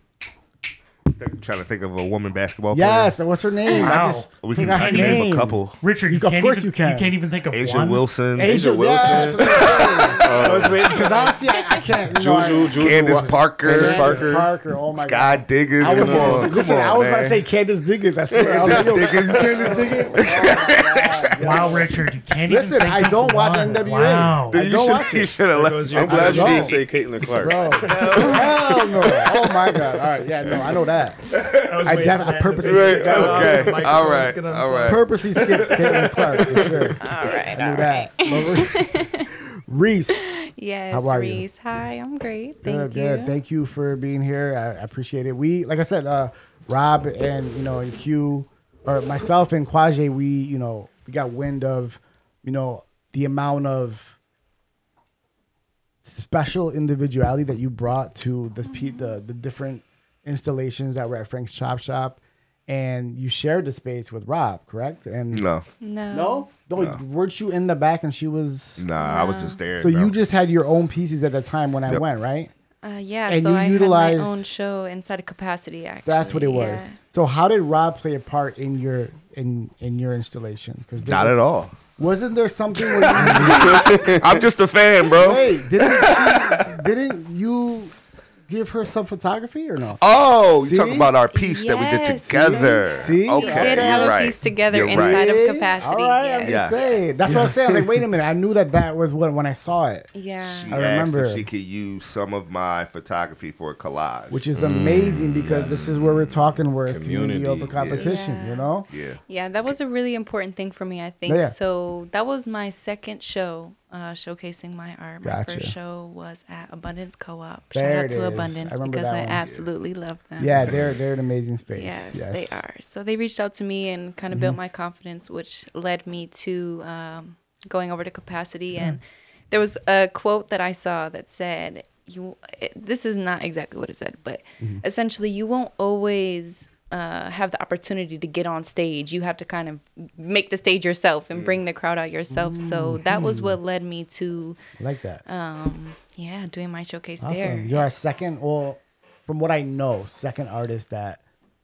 Trying to think of a woman basketball Yes, what's her name? Wow. I just player. We can forgot her name name. a couple. Richard, you, You- of can't course even, you can. can't even think of Asia one. Wilson, Asia Wilson. Yeah, that's what I'm saying. I was waiting because honestly, I, I can't. You know, I- Juju, Juju, Candace Wa- Parker, Candace Candace Parker. Parker. Oh my Sky god. Diggins. I was Come gonna on, say, come listen, on, I was about to man. say Candace Diggins. I swear. I was like, yo, Diggins. Candace Diggins. Oh my god. yo. Wow, Richard, you can't Listen, even think I of don't watch one. N W A. Wow. I You don't should- watch You it. should have There left. goes your I'm glad you No. didn't say Caitlin Clark. Bro. Hell no. Oh my god. All right. Yeah, no, I know that. that. I, was I waiting def- for I that purposely to be- skipped that. Okay. The microphone's All right. gonna All unplug. right. Purposely skipped Caitlin Clark for sure. All right, I all knew right. that. Reese, Yes, How are you? Reese. Hi, I'm great. Thank good, you. good. Thank you for being here. I, I appreciate it. We, like I said, uh, Rob and you know, and Q, or myself and Kwaje, we, you know, we got wind of, you know, the amount of special individuality that you brought to this pe- the the different installations that were at Frank's Chop Shop, and you shared the space with Rob, correct? And No, No. no, no, weren't you in the back and she was? nah, I was just there. So bro. you just had your own pieces at the time when I Yep. went, right? Uh, yeah, And so you I utilized- had my own show inside of Capacity, actually. That's what it was. Yeah. So how did Rob play a part in your in in your installation? Because not at all. Wasn't there something where you I'm just a fan, bro. wait? Didn't she, didn't you give her some photography or no? Oh, you See? talking about our piece that we did Yes. together? See? Okay, We did you're have a right. piece together You're inside right. of See? Capacity. All right, I'm yes. just Yes. saying. That's what I'm saying. I was like, wait a minute. I knew that that was what when I saw it, Yeah. She I asked remember. if she could use some of my photography for a collage. which is amazing because this is where we're talking where it's community, Community, over competition. yeah. You know? yeah. Yeah, that was a really important thing for me, I think. Yeah. So that was my second show uh, showcasing my art. My Gotcha. first show was at Abundance Co-op. There Shout out it to is. Abundance I remember because that I one. absolutely love them. Yeah, they're they're an amazing space. Yes, Yes, they are. So they reached out to me and kind of built my confidence, which led me to um, going over to Capacity. And there was a quote that I saw that said, "You." It, this is not exactly what it said, but essentially, you won't always uh, have the opportunity to get on stage. You have to kind of make the stage yourself and bring the crowd out yourself. So that was what led me to, I like that. um, yeah, doing my showcase Awesome. there. You're our second, well, from what I know, second artist that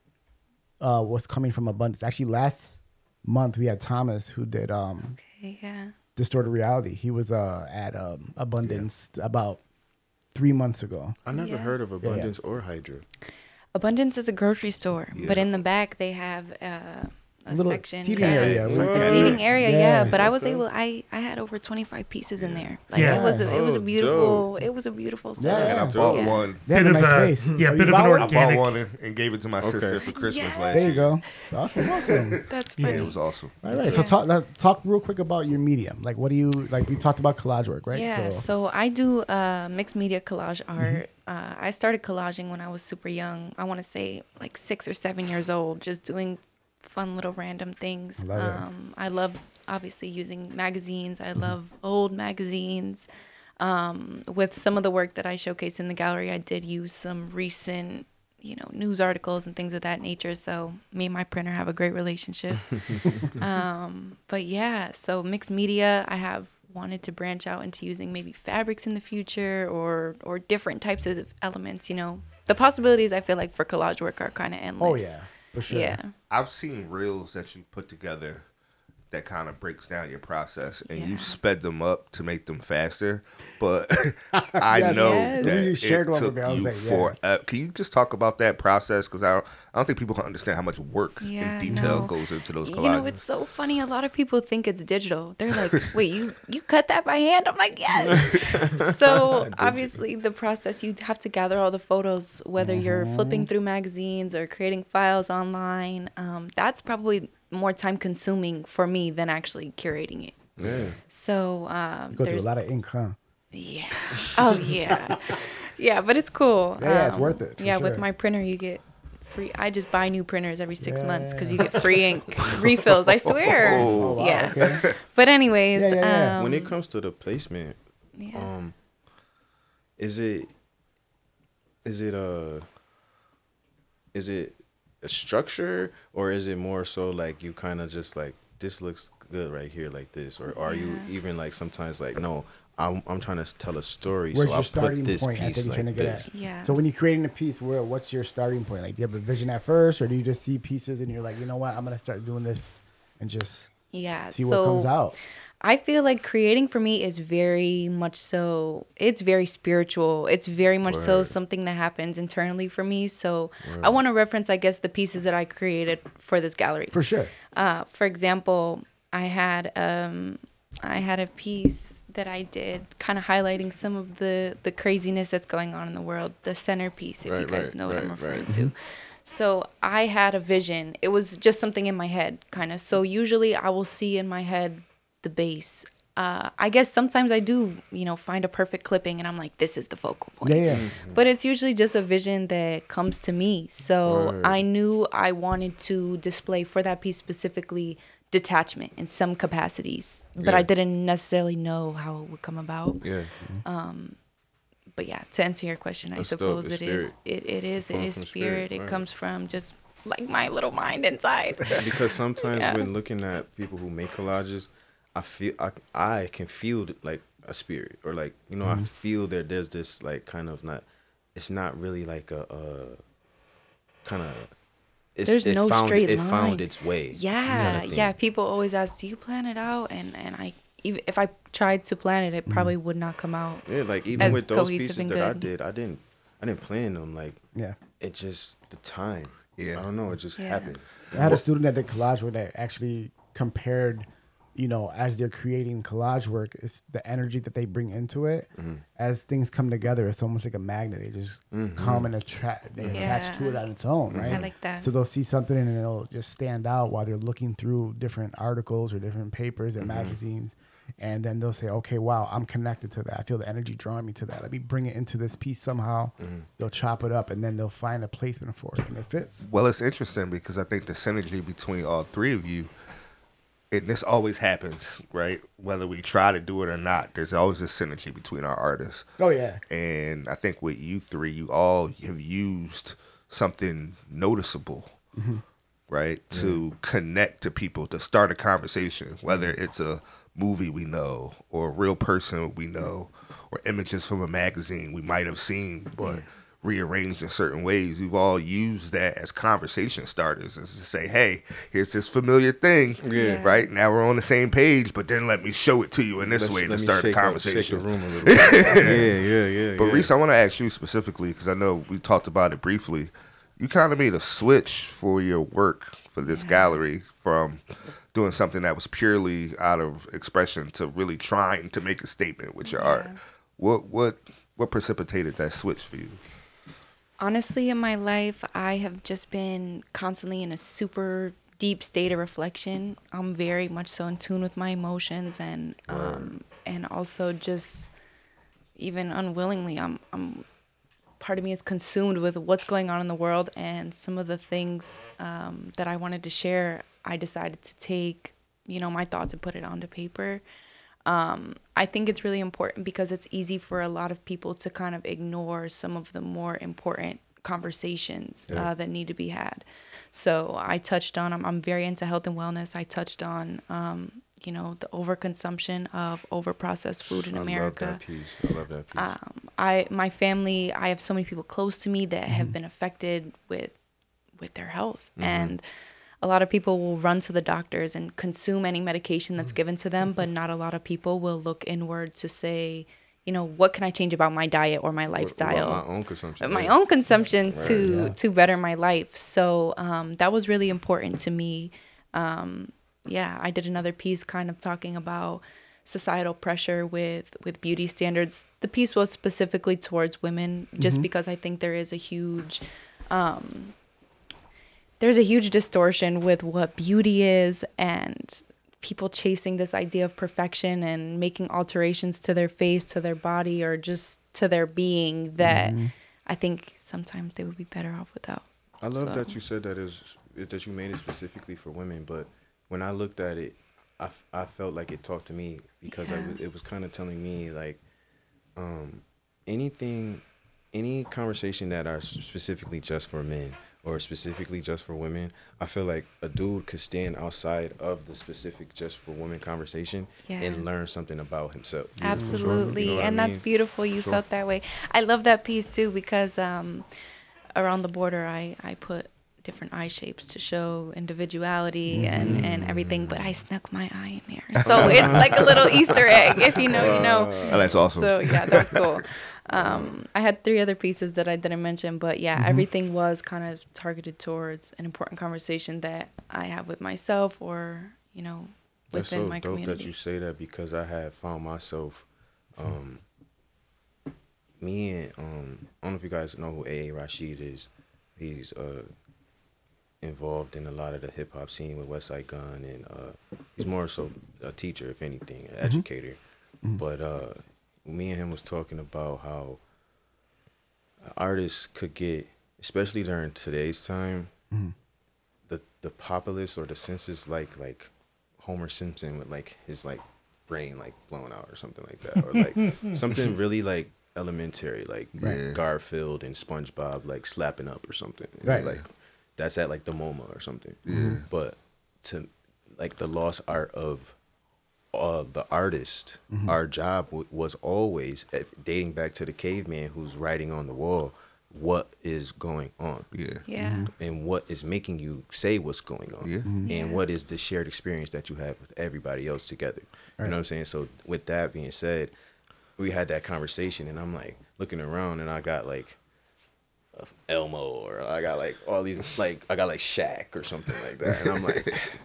uh, was coming from Abundance. Actually, last month we had Thomas who did um, Okay, yeah. Distorted Reality. He was uh, at um, Abundance about three months ago. I never Yeah. heard of Abundance or Hydra. Abundance is a grocery store, but Yeah. in the back they have uh, a Little section, seating that- area. What? a seating area. Yeah. Yeah, but I was Okay. able. I I had over twenty-five pieces in there. Like Yeah. it was a, it was a Oh, beautiful. It was a beautiful Yeah. setup. And I Yeah. bought Yeah. one. They have Bit a of nice a- space. yeah, Oh, bit you of bought an one? I bought Organic. one and, and gave it to my Okay. sister for Christmas Yes. last There you year. go. Awesome, awesome. That's Yeah. funny. It was awesome. All right, so talk let- talk real quick about your medium. Like, what do you like? We talked about collage work, right? Yeah, so, I do uh, mixed media collage art. Uh, I started collaging when I was super young. I want to say like six or seven years old, just doing fun little random things. I love it. um, I love obviously using magazines. I love old magazines. Um, with some of the work that I showcase in the gallery, I did use some recent, you know, news articles and things of that nature. So me and my printer have a great relationship. um, but yeah, so mixed media, I have wanted to branch out into using maybe fabrics in the future or or different types of elements. You know, the possibilities I feel like for collage work are kind of Oh endless. yeah, for sure. Yeah. I've seen reels that you put together that kind of breaks down your process, and Yeah. you sped them up to make them faster. But I Yes. know Yes. that You shared it one with took me. I was you like, yeah. for. Uh, can you just talk about that process? Because I don't, I don't think people can understand how much work Yeah, and detail no. goes into those You collages. know, it's so funny. A lot of people think it's digital. They're like, "Wait, you you cut that by hand?" I'm like, "Yes." So obviously, the process you have to gather all the photos, whether you're flipping through magazines or creating files online. Um, that's probably more time consuming for me than actually curating it. Yeah. So um, You go through a there's lot of ink, huh? yeah, oh yeah, yeah, but it's cool. Yeah, yeah, it's Um, worth it, for yeah, sure. with my printer, you get free. I just buy new printers every six months because you get free ink refills. I swear. Oh, wow, yeah. okay. But anyways, Yeah, yeah, yeah. um, When it comes to the placement, yeah. um, is it is it a is it a structure, or is it more so like you kind of just like, this looks good right here like this, or are you Yeah. even like sometimes like, no, I'm I'm trying to tell a story, Where's so your I'll starting put this point? I think piece you're trying to like get this. at. Yes. So when you're creating a piece, where what's your starting point? Like, do you have a vision at first, or do you just see pieces and you're like, you know what, I'm gonna start doing this and just yeah, see so what comes out? I feel like creating for me is very much so, it's very spiritual. It's very much so Word. something that happens internally for me. So I want to reference, I guess, the pieces that I created for this gallery. For sure. Uh, for example, I had um, I had a piece that I did kind of highlighting some of the, the craziness that's going on in the world, the centerpiece, if you Right, guys right, know what I'm right, referring right. to. So I had a vision. It was just something in my head, kind of. So usually I will see in my head the base. Uh, I guess sometimes I do, you know, find a perfect clipping and I'm like, this is the focal point. Yeah, yeah. But it's usually just a vision that comes to me. So Word. I knew I wanted to display for that piece specifically detachment in some capacities, but Yeah. I didn't necessarily know how it would come about. Yeah. But yeah, to answer your question, I That's dope. suppose It's it is. spirit. It, it is. It Comes is from spirit. spirit, It right. comes from just like my little mind inside. Because sometimes Yeah. when looking at people who make collages, I feel I, I can feel like a spirit, or like, you know, I feel that there's this like kind of not, it's not really like a, uh kind of, it's, There's it no found, straight it line. found its way. Yeah, kinda yeah. thing. People always ask, "Do you plan it out?" And and I even if I tried to plan it, it probably would not come out. Yeah, like even As with those cohesive pieces and that I good. did, I didn't, I didn't plan them. Like, Yeah. it just the time. Yeah. I don't know. It just Yeah. happened. I had a student that did collage work that actually compared, you know, as they're creating collage work, it's the energy that they bring into it. Mm-hmm. As things come together, it's almost like a magnet. They just come and attract, they attach to it Yeah. on its own, right? I like that. So they'll see something and it'll just stand out while they're looking through different articles or different papers and magazines. And then they'll say, okay, wow, I'm connected to that. I feel the energy drawing me to that. Let me bring it into this piece somehow. They'll chop it up and then they'll find a placement for it and it fits. Well, it's interesting because I think the synergy between all three of you, and this always happens, right? Whether we try to do it or not, there's always a synergy between our artists. Oh, yeah. And I think with you three, you all have used something noticeable, right? To connect to people, to start a conversation, whether it's a movie we know or a real person we know or images from a magazine we might have seen, but rearranged in certain ways. We've all used that as conversation starters, as to say, hey, here's this familiar thing, Yeah. right? Now we're on the same page, but then let me show it to you in this Let's- way to let me start the shake up- conversation. Shake the room a little bit. yeah, yeah, yeah. But yeah. Reese, I want to ask you specifically because I know we talked about it briefly. You kind of made a switch for your work for this gallery from doing something that was purely out of expression to really trying to make a statement with your art. What what what precipitated that switch for you? Honestly, in my life, I have just been constantly in a super deep state of reflection. I'm very much so in tune with my emotions, and um, and also just even unwillingly, I'm I'm part of me is consumed with what's going on in the world, and some of the things um, that I wanted to share, I decided to take, you know, my thoughts and put it onto paper. Um, I think it's really important because it's easy for a lot of people to kind of ignore some of the more important conversations uh, that need to be had. So I touched on, I'm, I'm very into health and wellness. I touched on, um, you know, the overconsumption of overprocessed food in I America. love that piece. I love that piece. Um, I, my family, I have so many people close to me that have been affected with, with their health. And a lot of people will run to the doctors and consume any medication that's given to them, but not a lot of people will look inward to say, you know, what can I change about my diet or my What- what lifestyle? about my own consumption. my yeah. own consumption to yeah. to better my life. So um, that was really important to me. Um, yeah, I did another piece kind of talking about societal pressure with with beauty standards. The piece was specifically towards women, just because I think there is a huge um, there's a huge distortion with what beauty is, and people chasing this idea of perfection and making alterations to their face, to their body, or just to their being that I think sometimes they would be better off without. I love So- that you said that is that you made it specifically for women, but when I looked at it, I, f- I felt like it talked to me because I Yeah. was, it was kind of telling me like um, anything, any conversation that are s- specifically just for men or specifically just for women, I feel like a dude could stand outside of the specific just for women conversation Yeah. and learn something about himself. Absolutely. You know what I and mean? that's beautiful. You Sure. felt that way. I love that piece too because um, around the border, I, I put different eye shapes to show individuality and, and everything, but I snuck my eye in there. So it's like a little Easter egg. If you know, you know. Oh, that's awesome. So yeah, that's cool. Um, I had three other pieces that I didn't mention, but yeah, everything was kind of targeted towards an important conversation that I have with myself or, you know, That's within so my dope community. that you say that because I have found myself, um, me and um, I don't know if you guys know who A A Rashid is. He's uh involved in a lot of the hip hop scene with Westside Gun, and uh, he's more so a teacher, if anything, an educator. But uh, me and him was talking about how artists could get, especially during today's time, the the populace or the senses like like Homer Simpson with like his like brain like blown out or something like that, or like something really like elementary, like Right. Garfield and SpongeBob like slapping up or something. And Right. Like that's at like the MoMA or something. Yeah. But to like the lost art of uh, the artist, our job w- was always uh, dating back to the caveman who's writing on the wall. What is going on? Yeah. Yeah. And what is making you say what's going on? Yeah. And Yeah. what is the shared experience that you have with everybody else together? You know what I'm saying? So with that being said, we had that conversation, and I'm like looking around, and I got like uh, Elmo, or I got like all these, like I got like Shaq or something like that, and I'm like,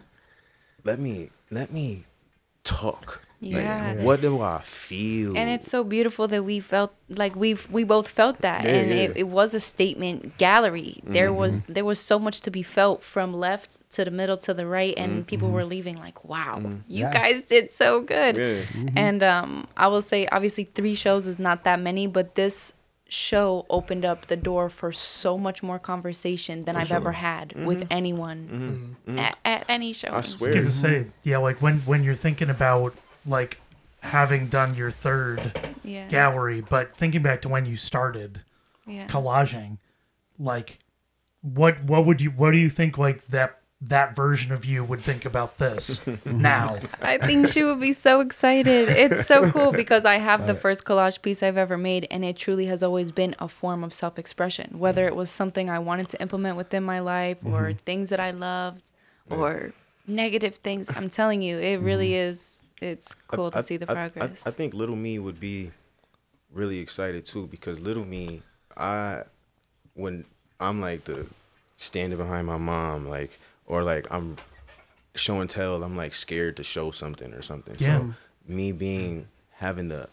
let me let me talk. Yeah. Like, what do I feel? And it's so beautiful that we felt like we've we both felt that, Yeah, and yeah. It, it was a statement gallery. There was there was so much to be felt from left to the middle to the right, and people were leaving like, "Wow, you Yeah. guys did so good." Yeah. And um, I will say, obviously, three shows is not that many, but this show opened up the door for so much more conversation than I've ever had with anyone At, at any show. I I was swear. gonna say, yeah, like when when you're thinking about like having done your third Yeah. gallery, but thinking back to when you started Yeah. collaging, like what what would you what do you think like that that version of you would think about this now? I think she would be so excited. It's so cool because I have the first collage piece I've ever made, and it truly has always been a form of self-expression, whether it was something I wanted to implement within my life or things that I loved or negative things. I'm telling you, it really is. It's cool to I- see the I- I- progress. I, think Little Me would be really excited too, because Little Me, I when I'm like the standing behind my mom, like, or like I'm show and tell, I'm like scared to show something or something. Yeah. So me being having the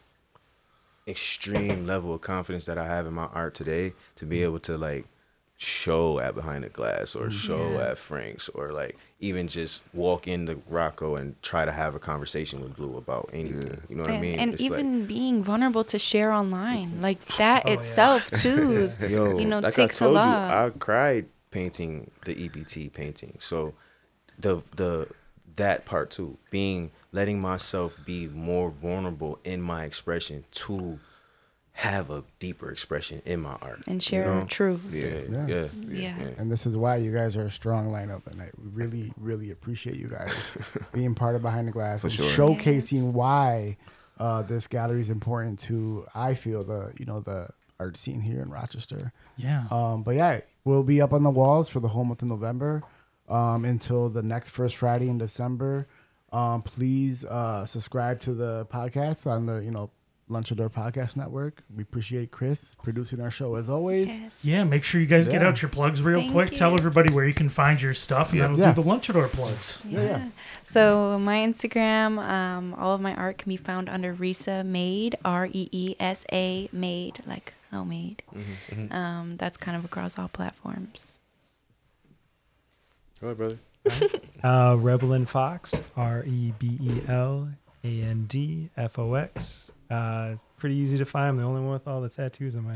extreme level of confidence that I have in my art today to be able to like show at Behind the Glass or show Yeah. at Frank's, or like even just walk into Rocco and try to have a conversation with Blue about anything. You know what I and mean? and It's even being vulnerable to share online, like that itself too, like, yo, you know, like takes I told a lot. you, I cried painting the E B T painting. So the the that part too, being letting myself be more vulnerable in my expression to have a deeper expression in my art And share you know? truth. Yeah, Yeah. yeah, Yeah. yeah. And this is why you guys are a strong lineup, and I really, really appreciate you guys being part of Behind the Glass and sure. showcasing Yes. why uh, this gallery is important to, I feel, the you know the art scene here in Rochester. Yeah. Um, but yeah, we'll be up on the walls for the whole month of November um, until the next first Friday in December. Um, please uh, subscribe to the podcast on the you know Lunchador Podcast Network. We appreciate Chris producing our show as always. Yes. Yeah, make sure you guys get Yeah. out your plugs real Thank quick. Tell you. everybody where you can find your stuff, and then we'll Yeah. do the Lunchador plugs. Yeah, yeah. So my Instagram, um, all of my art can be found under Reesa Made, R E E S A Made, like homemade. Um, that's kind of across all platforms. Go ahead, brother. Uh, Rebel and Fox, R E B E L A N D F O X. Uh, pretty easy to find. I'm the only one with all the tattoos on my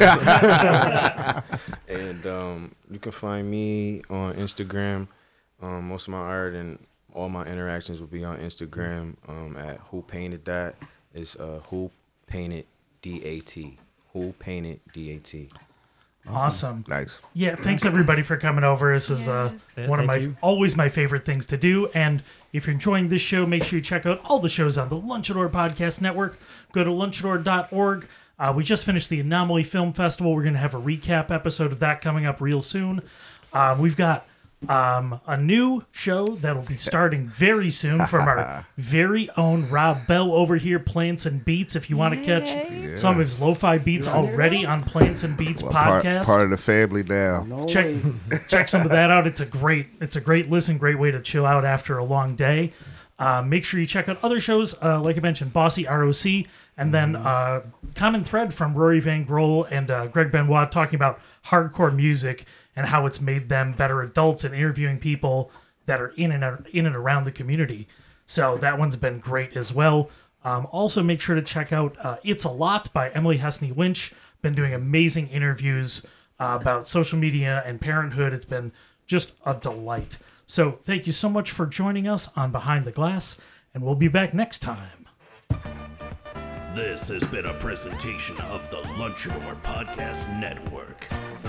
head. And um, you can find me on Instagram. Um, most of my art and all my interactions will be on Instagram um, at Who Painted That. It's uh, Who Painted D A T. Who Painted D A T. Awesome. Nice. Yeah, thanks everybody for coming over. This is uh, Yes. one of my Thank you. always my favorite things to do. And if you're enjoying this show, make sure you check out all the shows on the Lunchador Podcast Network. Go to lunchador dot org. Uh, we just finished the Anomaly Film Festival. We're going to have a recap episode of that coming up real soon. Uh, we've got um, a new show that'll be starting very soon from our very own Rob Bell over here, Plants and Beats. If you want to catch Yay. some of his lo-fi beats already on Plants and Beats Well, part, podcast, part of the family now. No check ways. check some of that out. It's a great it's a great listen, great way to chill out after a long day. Uh, make sure you check out other shows, uh, like I mentioned, Bossy R O C, and then uh, Common Thread from Rory Van Grohl and uh, Greg Benoit talking about hardcore music and how it's made them better adults and interviewing people that are in and in and around the community. So that one's been great as well. Um, also, make sure to check out uh, It's a Lot by Emily Hesney Winch. Been doing amazing interviews uh, about social media and parenthood. It's been just a delight. So thank you so much for joining us on Behind the Glass, and we'll be back next time. This has been a presentation of the Lunchador Podcast Network.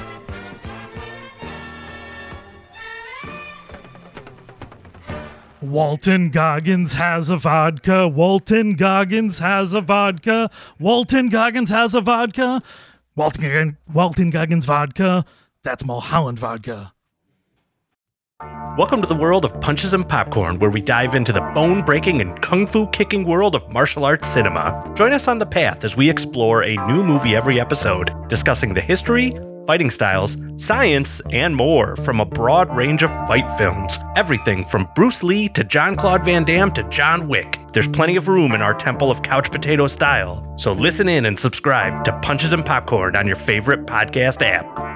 Walton Goggins has a vodka. Walton Goggins has a vodka. Walton Goggins has a vodka. Walton, Walton Goggins vodka. That's Mulholland vodka. Welcome to the world of Punches and Popcorn, where we dive into the bone-breaking and kung-fu-kicking world of martial arts cinema. Join us on the path as we explore a new movie every episode, discussing the history, fighting styles, science, and more from a broad range of fight films. Everything from Bruce Lee to Jean-Claude Van Damme to John Wick. There's plenty of room in our temple of couch potato style. So listen in and subscribe to Punches and Popcorn on your favorite podcast app.